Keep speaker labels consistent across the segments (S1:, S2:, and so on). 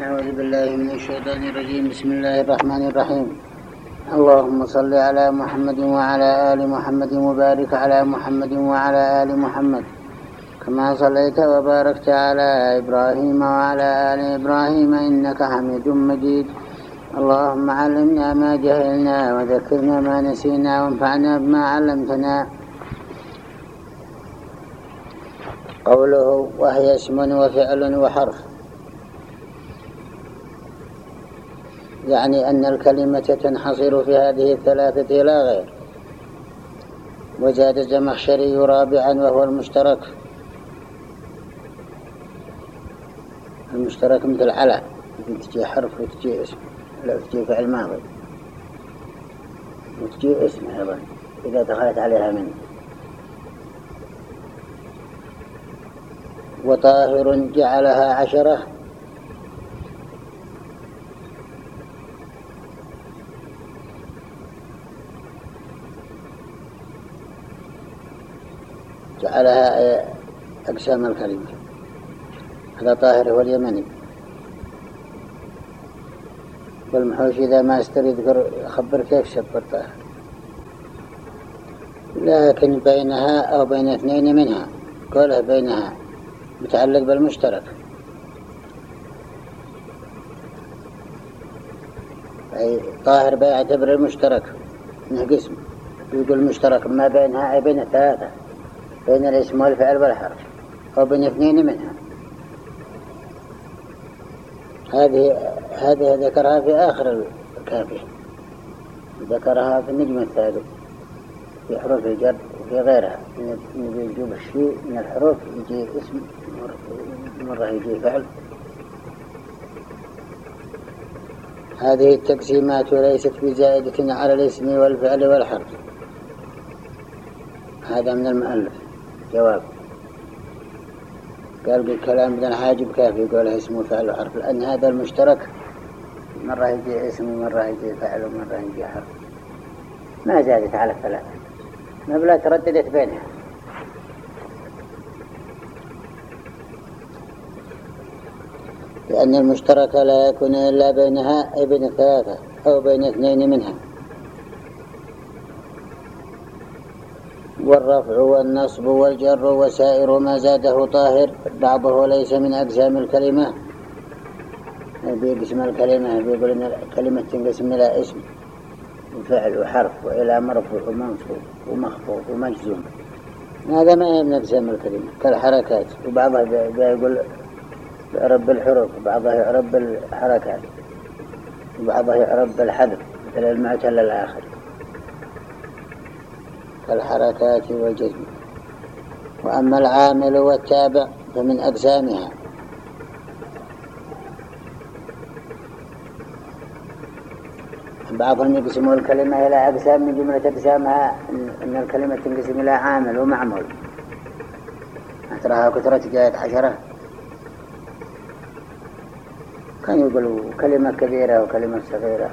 S1: أعوذ بالله من الشيطان الرجيم. بسم الله الرحمن الرحيم. اللهم صل على محمد وعلى آل محمد وبارك على محمد وعلى آل محمد كما صليت وباركت على إبراهيم وعلى آل إبراهيم إنك حميد مجيد. اللهم علمنا ما جهلنا وذكرنا ما نسينا وانفعنا بما علمتنا. قوله وهي اسم وفعل وحرف، يعني أن الكلمة تنحصر في هذه الثلاثة لا غير. وزاد الزمخشري رابعا وهو المشترك مثل على، تجي حرف وتجي اسم، لا تجي فعل ماضي وتجي اسم أيضا إذا دخلت عليها من. وطاهر جعلها 10، جعلها أقسام الكلمة. هذا طاهر هو اليمني. والمحوش إذا ما استريد خبر كيف شبر طاهر، لكن بينها أو بين اثنين منها، قوله بينها متعلق بالمشترك، أي طاهر بيعتبر المشترك انه قسم. يقول المشترك ما بينها أي بين الثلاثة، بين الاسم والفعل والحرف، أو بين اثنين منها. هذه ذكرها في آخر الكافي، ذكرها في النجم الثالث في حروف الجر وفي غيرها. يجيب الشيء من الحروف يجي اسم، مرة يجي فعل. هذه التقسيمات ليست بزائدة على الاسم والفعل والحرف. هذا من المؤلف جواب. قال بالكلام بدنا حاجب كافي يقولها اسم وفعل وحرف، لأن هذا المشترك مرة يجي اسم ومرة يجي فعل ومرة يجي حرف، ما زادت على الثلاثة، ما بلا ترددت بينها. لأن المشترك لا يكون إلا بينها أي بين الثلاثة أو بين اثنين منها. والرفع والنصب والجر وسائر ما زاده طاهر بعضه ليس من أقسام الكلمة. بيقسم الكلمة، بيقول إن الكلمة تنقسم إلى اسم وفعل وحرف وإلى مرفوع ومنصوب ومخفوض ومجزوم. هذا ما هي من أقسام الكلمة كالحركات، وبعضها بيقول يعرب بالحروف وبعضها يعرب بالحركات وبعضها يعرب بالحذف مثل المعتل الآخر كالحركات والجزم. وأما العامل والتابع فمن أقسامها. بعضهم يقسموا الكلمة إلى أقسام، من جملة أقسامها أن الكلمة تنقسم إلى عامل ومعمول. أتراها كثرة جاءت 10، كان يقولوا كلمة كبيرة وكلمة صغيرة،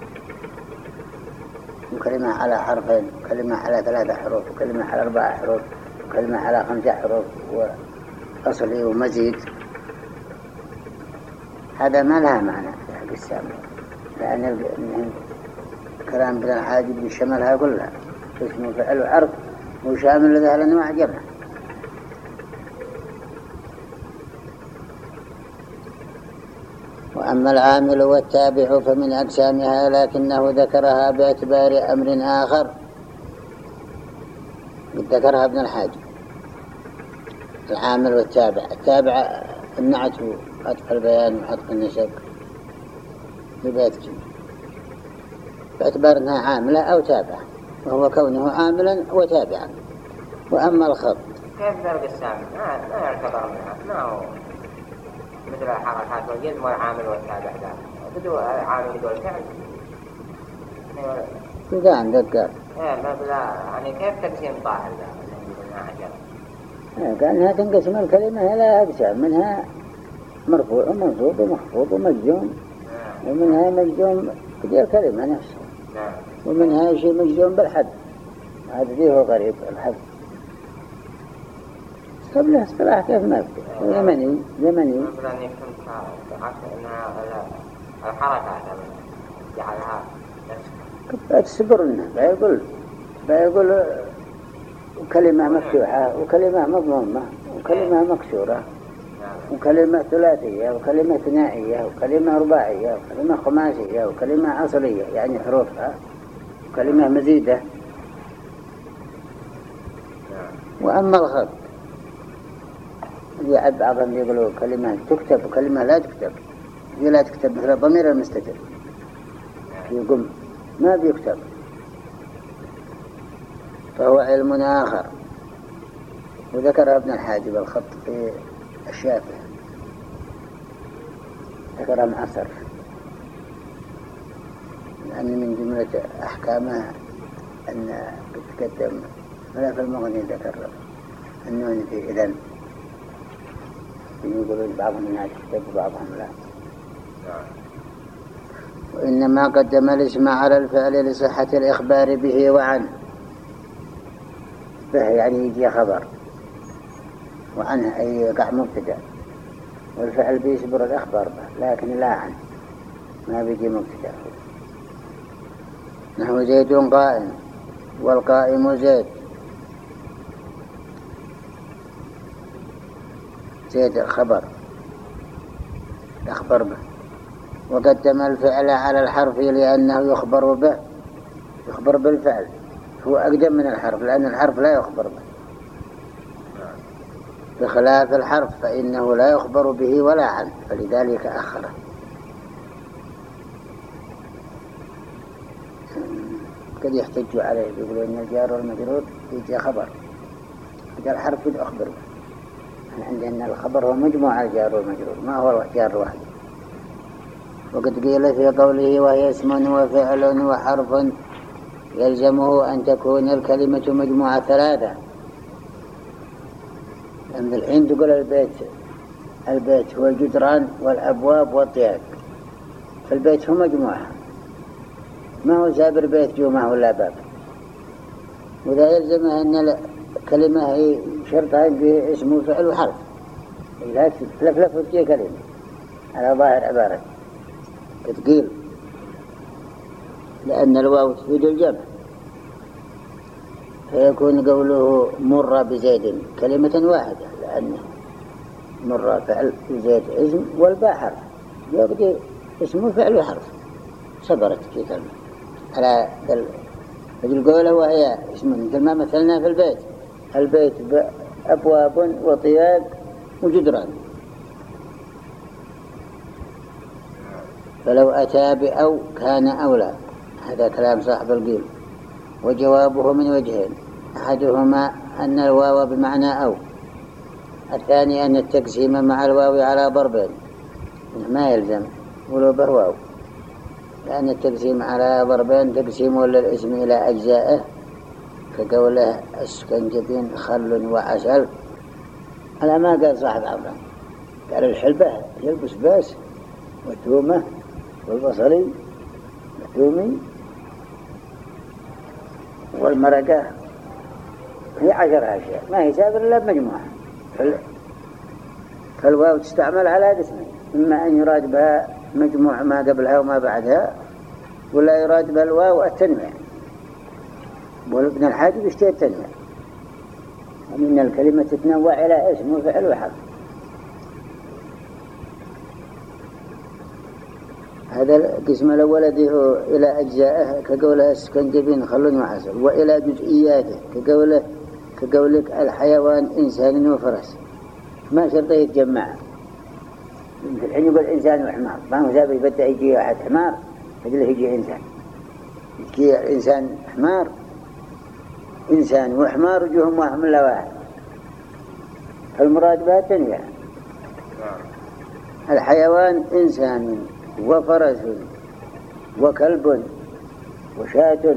S1: وكلمة على حرفين، وكلمة على 3 حروف، وكلمة على 4 حروف، وكلمة على 5 حروف، وأصلي ومزيد. هذا ما لها معنى في حق السامع، لأن كلام بدل الحاجب بالشمالها كلها اسمه فعل وحرف وشامل لذا الأنواع جمع. وأما العامل والتابع فمن أقسامها، لكنه ذكرها باعتبار أمر آخر ذكرها ابن الحاج. العامل والتابع، التابع النعت وعطف البيان وعطف النسب لبيتك باعتبار أنها عاملة أو تابعة، وهو كونه عاملا وتابعا. وأما الخط
S2: كيف درجة السامع ما يعتبر منها، ما هو مثل الحركات والجزم والعامل والتابع، بدو عامل بدو الفعل
S1: إذا عندك قال
S2: ما بلا يعني كيف تقسيم طاهر
S1: قال أنها تنقسم الكلمة إلى أقسام، منها مرفوع ومنصوب ومخفوض ومجزوم، ومنها مجزوم في الكلمة نفسها، ومنها شيء مجزوم بالحد. هذا فيه غريب الحد. قبله اصطلاح كيف ما في يمني
S2: مثلا يكون أنها الحركات جعلها
S1: تصبر لنا بيقول كلمة مفتوحة وكلمة مضمومة وكلمة مكسورة وكلمة ثلاثية وكلمة ثنائية وكلمة رباعية وكلمة خماسية وكلمة أصلية يعني حروفها وكلمة مزيدة. وأما الخط يعد بعضهم يقولوا كلمة تكتب وكلمة لا تكتب. هي لا تكتب مثل ضمير المستتر يقوم ما بيكتب، فهو علم آخر. وذكر ابن الحاجب الخط في الشافعي، ذكر معصر لأن من جملة أحكامها أن تقدم ولا في المغني ذكر أنه في إذن يقولون بعضهم الناس يكتب وبعضهم لا. وإنما قدم الاسم على الفعل لصحة الإخبار به وعنه. به يعني يجي خبر، وعنه أي يقع مبتدأ، والفعل بيسبر الإخبار به لكن لا عنه، ما بيجي مبتدأ. نحو زيد قائم والقائم زيد. زيد خبر يخبر به. وقدم الفعل على الحرف لأنه يخبر به، يخبر بالفعل، هو أقدم من الحرف لأن الحرف لا يخبر به، بخلاف الحرف فإنه لا يخبر به ولا عنه، فلذلك أخره. قد يحتج عليه يقولون أن الجار والمجرور يجي خبر، إذا الحرف قد أخبر به. عندنا الخبر هو مجموع الجار والمجرور، ما هو الجار واحد. وقد قيل في قوله وهي اسم وفعل وحرف يلزمه أن تكون الكلمة مجموعة ثلاثة. لأن الحين تقول البيت هو الجدران والأبواب والطياق، فالبيت هو مجموعة، ما هو سابر بيت جومة ولا باب. وذا يلزمه أن الكلمة هي شرطها فيه اسم وفعل وحرف، لا تلفلف وتجي كلمة على ظاهر عبارة تثقيل، لأن الواو تفيد الجمع، فيكون قوله مر بزيد كلمة واحدة، لأن مر فعل وزيد اسم والباء حرف، يقضي اسم وفعل وحرف، صبرت في كلمة على القولة وهي اسم، مثل ما مثلنا في البيت. البيت بأبواب وطياق وجدران، فلو أتى بأو كان أولى. هذا كلام صاحب القيل. وجوابه من وجهين، أحدهما أن الواو بمعنى أو، الثاني أن التقسيم مع الواو على ضربين، ما يلزم ولو بواو، لأن التقسيم على ضربين تقسيم للاسم إلى أجزائه، كقوله السكنجبين خل وعسل، على ما قال صاحب عمران، قال الحلبة يلبس باس والثومة والبصري والثومي والمرقة، هي 10 أشياء ما هي سابر إلا بمجموعة. فالواو تستعمل على قسمين، إما أن يراد بها مجموع ما قبلها وما بعدها، ولا يراد بها الواو التنويع. وابن الحاجب يشتهي التنويع، ومن الكلمة تتنوع إلى اسم وفعل وحرف. هذا القسم الأول يدعو إلى أجزائه كقوله السكنجبين خل وعسل، وإلى جزئياته كقولك الحيوان إنسان وفرس، ما شرطه يتجمع. الحين يقول إنسان وحمار، ما هو سابق بدأ يجي واحد حمار يقول يجي إنسان، يجي الإنسان حمار، إنسان وحمار وجوههم واحد من لا واحد، فالمراد بها تنويع. الحيوان إنسان وفرس وكلب وشاة،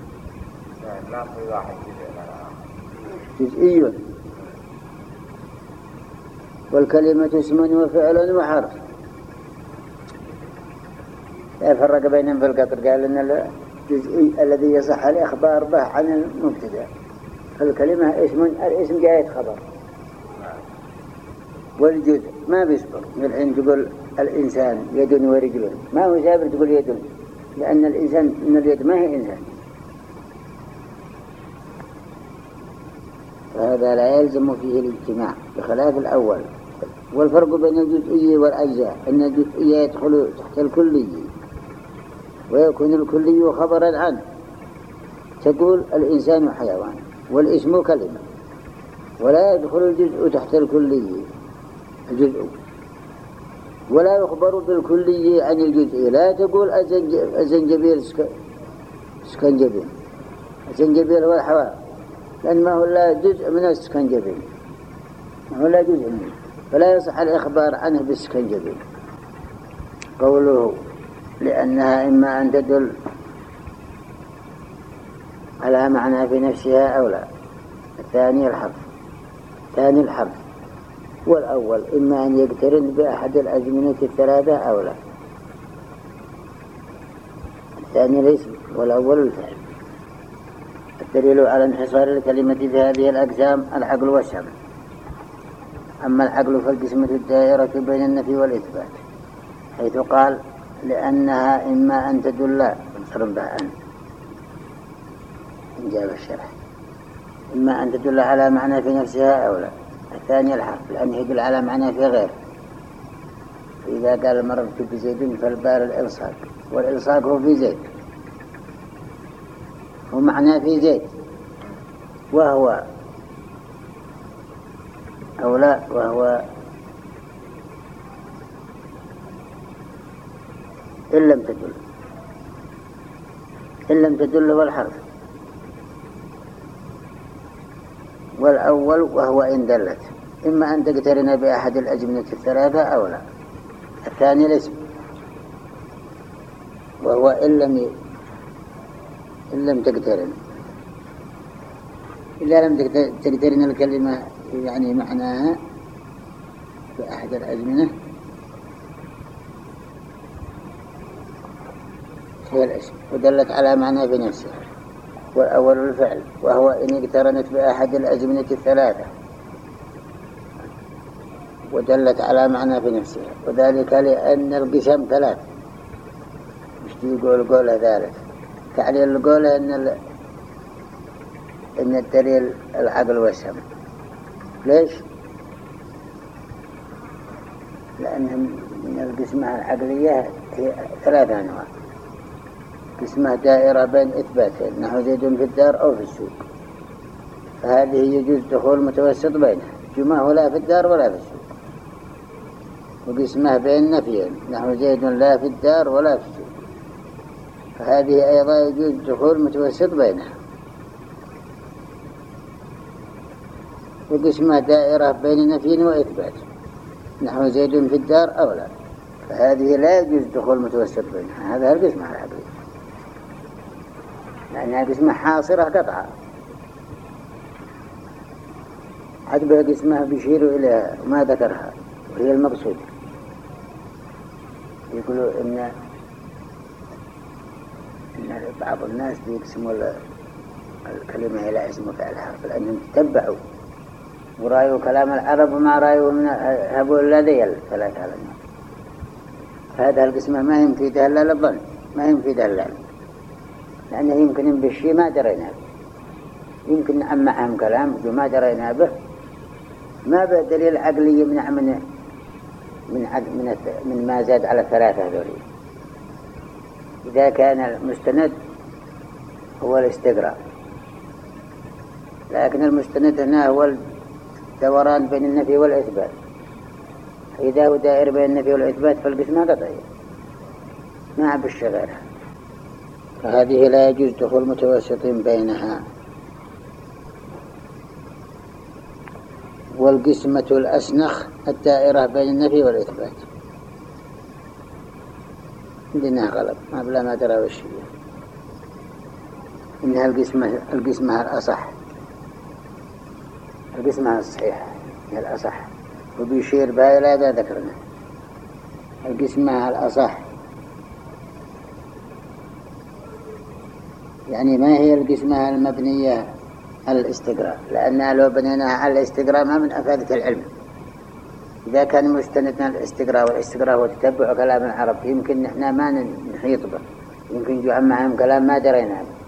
S1: جزئي. والكلمة اسم وفعل وحرف. يفرق بينهم في القطر، قال إن الجزئي الذي يصح الإخبار به عن المبتدأ، فالكلمة اسم، الاسم جاءت خبر، والجزء ما بيصبر. الحين تقول الإنسان يد ورجل، ما هو سابر تقول يد، لأن الإنسان من اليد ما هي إنسان. فهذا لا يلزم فيه الاجتماع بخلاف الأول. والفرق بين الجزئية والأجزاء أن الجزئية يدخل تحت الكلية ويكون الكلي خبرا عنه. تقول الإنسان حيوان والاسم كلمة، ولا يدخل الجزء تحت الكلية الجزء، ولا يخبر بالكلية عن الجزء. لا تقول الزنجبيل سكنجبيل، الزنجبيل هو الحواء، لأن ما هو لا جزء من السكنجبيل، ما هو لا جزء منه، فلا يصح الإخبار عنه بالسكنجبيل. قوله لأنها إما أن تدل على معنى في نفسها أو لا. الثاني الحرف، والأول إما أن يقترن بأحد الأزمنة الثلاثة أو لا. الثاني الاسم والأول الفعل. الدليل على انحصار الكلمة في هذه الأقسام العقل والسمع. أما العقل فالقسمة الدائرة بين النفي والإثبات، حيث قال لأنها إما أن تدل بها أن جاب الشرح إما أن تدل على معنى في نفسها أو لا. الثاني الحرف، لأنه يدل على معنى في غير. فإذا قال مررت بزيد فالبار الإلصاق، والإلصاق هو في زيد، هو معنى في زيد، وهو أو لا، وهو إن لم تدل هو الحرف. والأول وهو إن دلت، إما أن تقترن بأحد الأزمنة الثلاثة أو لا. الثاني الاسم، وهو إن لم تقترن. إذا لم تقترن الكلمة يعني معناها بأحد الأزمنة هي الاسم، ودلت على معنى بنفسها. والأول الفعل، وهو إن اقترنت بأحد الأزمنة الثلاثة ودلت على معنى في نفسها، وذلك لأن القسم ثلاث. مش يقول قولها ذلك، تعليل القول إن الدليل العقل والسمع. ليش؟ لأن من القسمة العقلية هي ثلاثة أنواع. قسمة دائرة بين إثباتين، نحو زيد في الدار أو في السوق، فهذه يجوز دخول متوسط بينها، جمعه لا في الدار ولا في السوق. وقسمة بين نفيين، نحو زيد لا في الدار ولا في السوق، فهذه أيضا يجوز دخول متوسط بينها. وقسمة دائرة بين نفي وإثبات، نحو زيد في الدار أو لا، فهذه لا يجوز دخول متوسط بينها. هذا القسمة العقلية، لأنها قسمة حاصرة قطعة. عجبها قسمها بيشيروا إليها وما ذكرها، وهي المقصود. يقولوا إن بعض الناس بيقسموا الكلمة إلى اسم وفعل حرف، لأنهم تتبعوا ورأيوا كلام العرب وما رأيوا من هبوا الذي الثلاث على الناس. فهذا القسمة ما ينفيدها إلا للظن، ما ينفيدها إلا لأنه يمكن ينبشي ما درينا به، يمكن نعمعهم كلام وما درينا به، ما بدليل عقلي يمنع من ما زاد على الثلاثة هذولي. إذا كان المستند هو الاستقراء، لكن المستند هنا هو الدوران بين النفي والإثبات. إذا هو دائر بين النفي والإثبات فالقسمة قطعية ما بالشغيرها، فهذه لا يجوز دخول متوسط بينها. والقسمة الأسنخ الدائرة بين النفي والإثبات. عندنا غلط ما بلا ما درى وش هي، إنها القسمة الأصح، القسمة الصحيحة هي الأصح، وبيشير بها إلى هذا ذكرنا القسمة الأصح. يعني ما هي القسمة المبنية على الاستقراء، لأنها لو بنيناها على الاستقراء ما من أفادة العلم، إذا كان مستندنا الاستقراء، والاستقراء هو تتبع كلام العرب، يمكن نحن ما نحيط به، يمكن يجوا معهم كلام ما درينا به.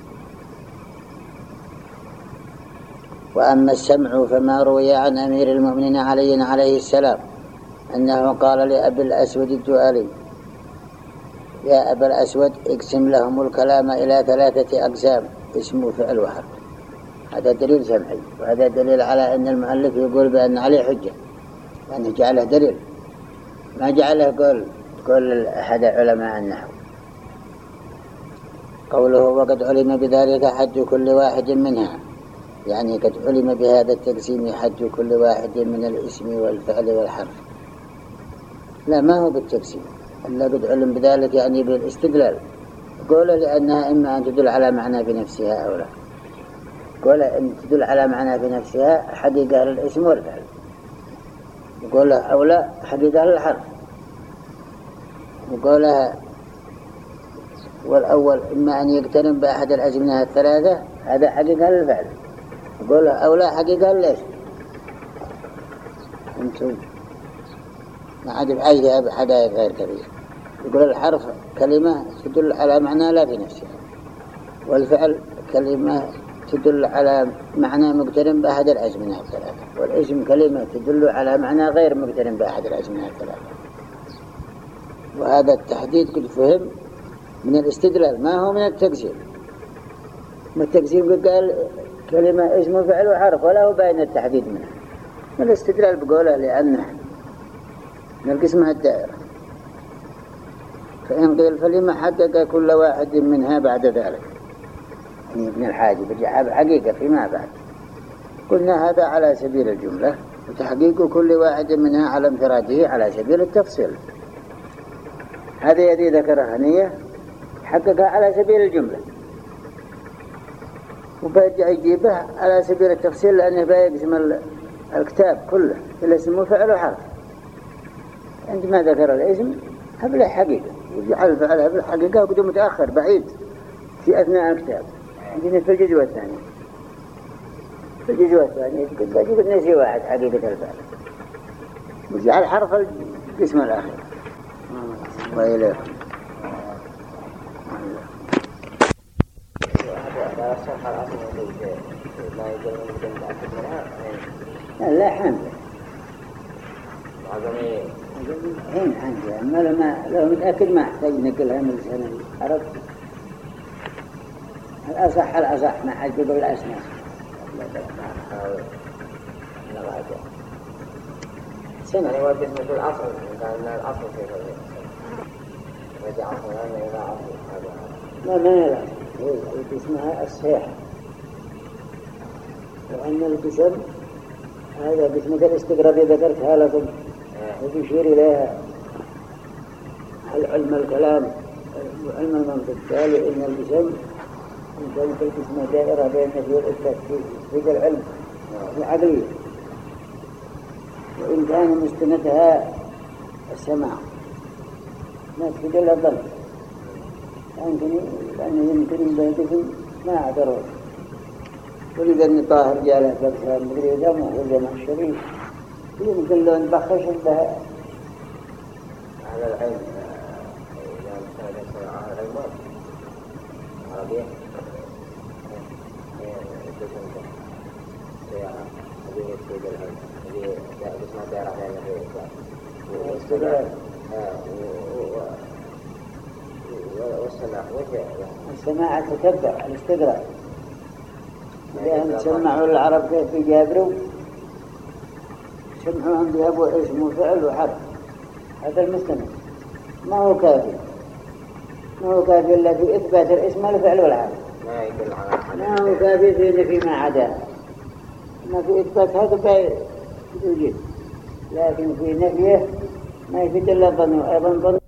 S1: وأما السمع فما روي عن أمير المؤمنين علي عليه السلام أنه قال لأبي الأسود الدؤلي: يا أبا الأسود اقسم لهم الكلام إلى 3 أقسام، اسم وفعل وحرف. هذا دليل سمعي، وهذا دليل على أن المؤلف يقول بأن عليه حجة، لأنه جعله دليل، ما جعله قول أحد علماء النحو. قوله وقد علم بذلك حد كل واحد منها، يعني قد علم بهذا التقسيم حد كل واحد من الاسم والفعل والحرف. لا، ما هو بالتقسيم، إلا قد علم بذلك يعني بالاستدلال. قوله لأنها إما أن تدل على معنى بنفسها أو لا. قوله إن تدل على معنى بنفسها حقيقة للاسم والفعل، قوله أو لا حقيقة للحرف. وقولها والأول إما أن يقترن بأحد الأزمنة الثلاثة، هذا حقيقة للفعل. قوله أو لا حقيقة للاسم. أنتم ما عاد بأيها بحدائق غير كبير. يقول الحرف كلمة تدل على معنى لا في نفسها، والفعل كلمة تدل على معنى مقترن بأحد الأزمنة الثلاثة، والاسم كلمة تدل على معنى غير مقترن بأحد الأزمنة الثلاثة. وهذا التحديد قد فهم من الاستدلال، ما هو من التقسيم. من التقسيم قال كلمة اسم وفعل وحرف، ولا هو باين التحديد منها. من الاستدلال بقوله لأنه من القسمة الدائرة، فإن قيل فلما حقق كل واحد منها بعد ذلك، يعني ابن الحاجب الجحاب حقيقة فيما بعد. قلنا هذا على سبيل الجملة، وتحقيق كل واحد منها على انفراده على سبيل التفصيل. هذا الذي ذكره هنية حققها على سبيل الجملة، وبيرجع يجيبه على سبيل التفصيل، لأنه بيقسم الكتاب كله إلى اسم وفعل وحرف. عندما ذكر الاسم هبله حقيقة، وجعل الفعل هبله حقيقة، وقد متأخر بعيد في أثناء الكتاب. عندنا في الجزء الثاني، في الجزء الثاني قد نسي واحد حقيقة الفعل، وجعل حرف القسم الأخير. وإليه لا حمد هين حمد، أما لو متأكد ما أحتاج نقلها من لسان العرب. الأصح ما حد يقول الأسماء.
S2: سنة هو الجسم في الأصل، كان الأصل في رجع أصلا إلى أصل.
S1: ما لا اسمها الصحيح، وأن القسم هذا قسمة الاستقراء ذكرتها لكم، وتشير إليها العلم الكلام وعلم المنطق. قالوا إن القسم إن كانت القسمة دائرة بين النفي والإثبات في العلم العقلي، وإن كان مستندها السماع ما تفيد إلا الظن، لأنه يمكن بهدفهم ما اعتروا. ولذا أن طاهر جاله بكثرة مدري دمه والجمع الشريف يمكن له نبخش بها
S2: على العلم. إذا كان على العلم عربية هذه تفيد العلم، هذه اسمها دائرة بين الإثبات والسماع.
S1: السماع تتبع الاستقراء، لأن سمعوا العرب كيف يجابروا، سمعوهم بأبو اسم وفعل وحرف. هذا المستند ما هو كافي، ما هو كافي إلا في إثبات الاسم والفعل والحرف، ما هو كافي في نفي ما عدا. ما في إثبات هذا يوجد، لكن في نفيه ما يفيد إلا الظن، أيضا ظن